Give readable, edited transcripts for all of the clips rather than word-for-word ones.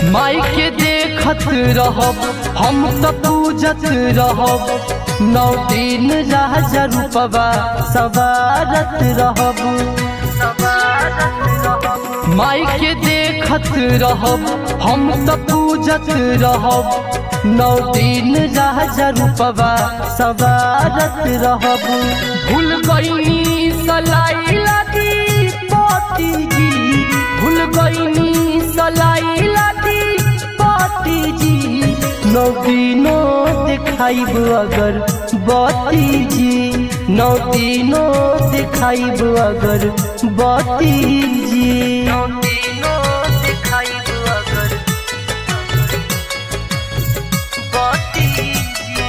माई के देखत रहब हम तो पूजत रहब 9 दिन राजा रूपवा सवारत रहब माई के देखत रहब हम तो पूजत रहब 9 दिन राजा रूपवा सवारत रहब भूल गईनी सलाई लगी पति जी भूल गईनी सलाई लगी पति जी 9 दिनों दिखाइब अगर बती जी 9 दिनों दिखाइब अगर बती जी 9 दिनों दिखाइब अगर बती जी।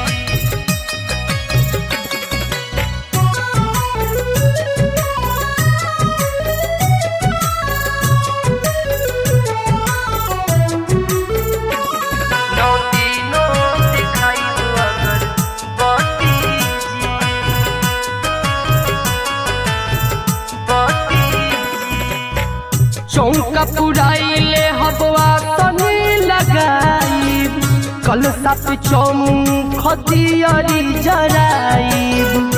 चौका पुराइले हबवा तनी लगाइब कलसा पे चौमुख दियरी जराइब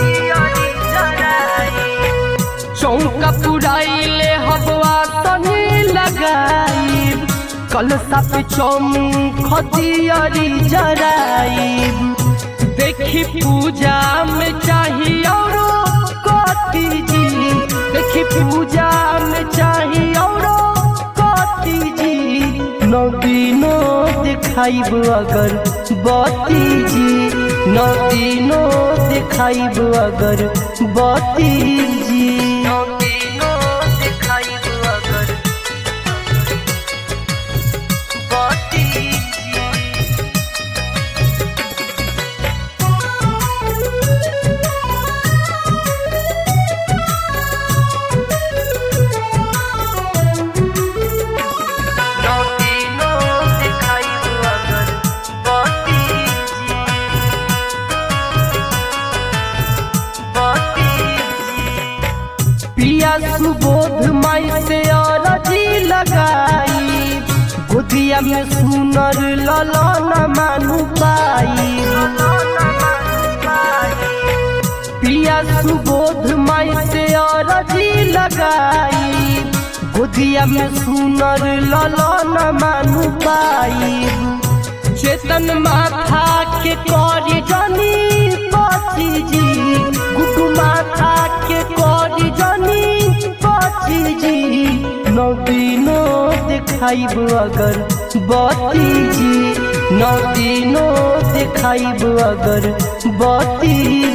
चौका पुराइले हबवा तनी लगाइब कलसा पे चौमुख दियरी जराइब देखी पूजा में चाहिए और कति जी देखी पूजा में चाहिए और कति जी 9 दिनों दिखाइब अगर बती जी 9 दिनों दिखाइब अगर बती जी 9 दिनों दिखाइब अगर बती जी। पिया सुबोध माई से अरजी लगाई गोदिया में सुनर ललन मानु पाई पिया सुबोध माई से अरजी लगाई गोदिया में सुनर ललन मानु पाई चेतन माथा के करी जनी पति जी गुड्डू माथा के करी जनी पति जी 9 दिनों दिखाइब अगर बती जी 9 दिनों दिखाइब अगर बती